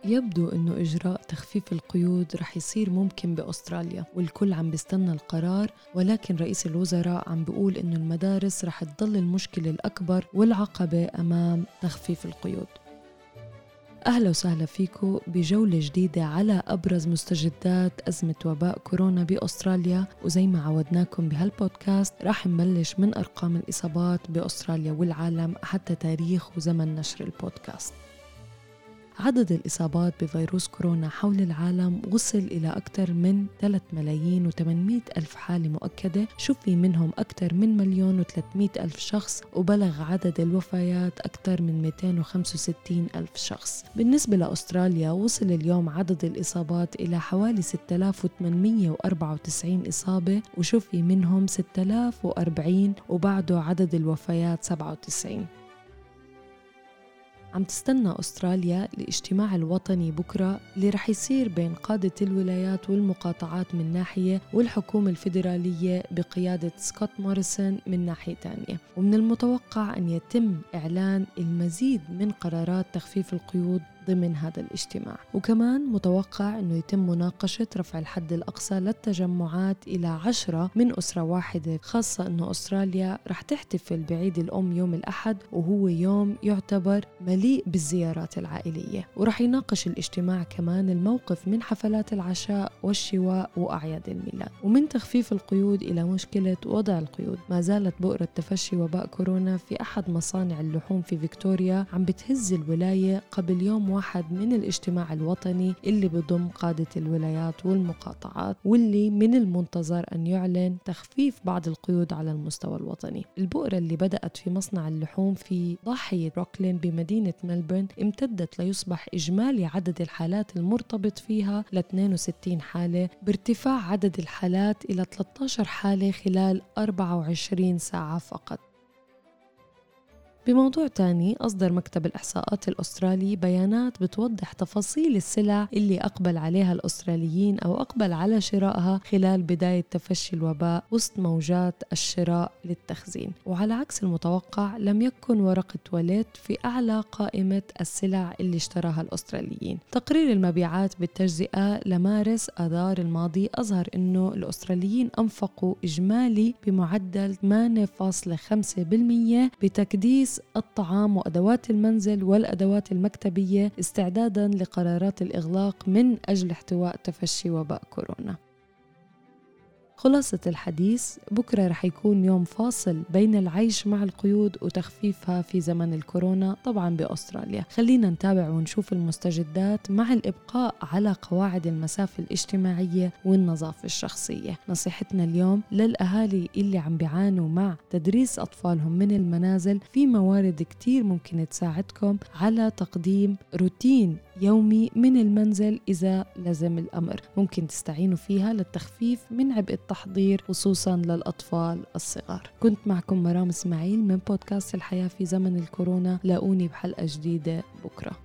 يبدو أنه إجراء تخفيف القيود رح يصير ممكن بأستراليا، والكل عم بيستنى القرار، ولكن رئيس الوزراء عم بيقول أنه المدارس رح تضل المشكلة الأكبر والعقبة أمام تخفيف القيود. أهلا وسهلا فيكم بجولة جديدة على أبرز مستجدات أزمة وباء كورونا بأستراليا. وزي ما عودناكم بهالبودكاست راح نبلش من أرقام الإصابات بأستراليا والعالم حتى تاريخ وزمن نشر البودكاست. عدد الإصابات بفيروس كورونا حول العالم وصل إلى أكثر من 3,800,000 حالة مؤكدة، شفي منهم أكثر من 1,300,000 شخص، وبلغ عدد الوفيات أكثر من 265,000 شخص. بالنسبة لأستراليا وصل اليوم عدد الإصابات إلى حوالي 6,894 إصابة، وشفي منهم 6,040، وبعده عدد الوفيات 97. عم تستنى أستراليا الاجتماع الوطني بكرة اللي رح يصير بين قادة الولايات والمقاطعات من ناحية، والحكومة الفيدرالية بقيادة سكوت موريسون من ناحية تانية. ومن المتوقع أن يتم إعلان المزيد من قرارات تخفيف القيود ضمن هذا الاجتماع، وكمان متوقع أنه يتم مناقشة رفع الحد الأقصى للتجمعات إلى 10 من أسرة واحدة، خاصة أنه أستراليا رح تحتفل بعيد الأم يوم الأحد، وهو يوم يعتبر مليء بالزيارات العائلية. ورح يناقش الاجتماع كمان الموقف من حفلات العشاء والشواء وأعياد الميلاد. ومن تخفيف القيود إلى مشكلة وضع القيود، ما زالت بؤرة تفشي وباء كورونا في أحد مصانع اللحوم في فيكتوريا عم بتهز الولاية قبل يوم واحد من الاجتماع الوطني اللي بضم قادة الولايات والمقاطعات، واللي من المنتظر أن يعلن تخفيف بعض القيود على المستوى الوطني. البؤرة اللي بدأت في مصنع اللحوم في ضاحية بروكلين بمدينة ملبورن امتدت ليصبح إجمالي عدد الحالات المرتبط فيها ل 62 حالة، بارتفاع عدد الحالات إلى 13 حالة خلال 24 ساعة فقط. بموضوع تاني، أصدر مكتب الإحصاءات الأسترالي بيانات بتوضح تفاصيل السلع اللي أقبل عليها الأستراليين أو أقبل على شرائها خلال بداية تفشي الوباء وسط موجات الشراء للتخزين. وعلى عكس المتوقع، لم يكن ورقة تواليت في أعلى قائمة السلع اللي اشتراها الأستراليين. تقرير المبيعات بالتجزئة لمارس آذار الماضي أظهر أنه الأستراليين أنفقوا إجمالي بمعدل 8.5% بتكديس الطعام وأدوات المنزل والأدوات المكتبية استعداداً لقرارات الإغلاق من أجل احتواء تفشي وباء كورونا. خلاصة الحديث، بكرة رح يكون يوم فاصل بين العيش مع القيود وتخفيفها في زمن الكورونا طبعاً بأستراليا. خلينا نتابع ونشوف المستجدات مع الإبقاء على قواعد المسافة الاجتماعية والنظافة الشخصية. نصيحتنا اليوم للأهالي اللي عم بيعانوا مع تدريس أطفالهم من المنازل، في موارد كتير ممكن تساعدكم على تقديم روتين يومي من المنزل إذا لزم الأمر. ممكن تستعينوا فيها للتخفيف من عبء التحضير خصوصاً للأطفال الصغار. كنت معكم مرام إسماعيل من بودكاست الحياة في زمن الكورونا. لاقوني بحلقة جديدة بكرة.